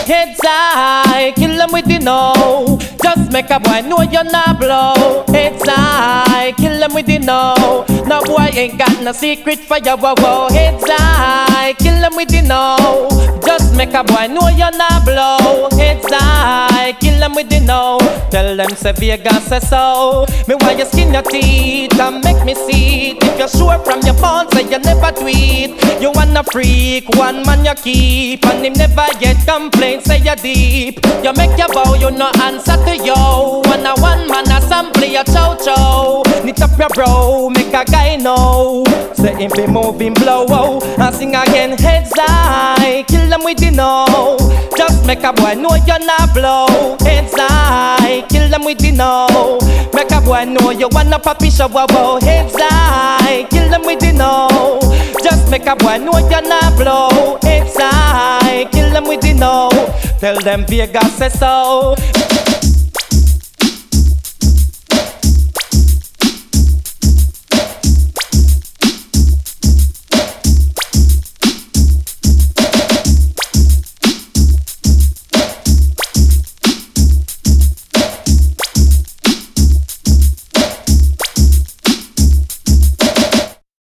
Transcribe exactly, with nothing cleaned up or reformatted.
Heads high, kill them with the no. Just make a boy know you're not blow. Heads high, kill them with the no. No boy ain't got no secret for you, whoa, whoa. Heads high, kill them with the no. Just make a boy know you're not blow. Heads high, kill them with the no. Tell them say Vegas say so. Me why you skin your teeth and make me see it. If you're sure from your phone say you never tweet. You wanna freak, one man you keep, and him never yet complain, say you deep. You make your bow, you no answer to yo. One a one man a sample your chow chow. Knit up your bro, make a guy know. Say him be moving blow, oh. And sing again, heads high, kill them with the no. Just make a boy know you're not blow. Heads high, kill them with the no. Make a boy know you wanna poppy show, wow, wow. Heads high, kill them with the no. Just make a boy know you're not blow. Heads high, kill them with the no. Tell them Vegas say so.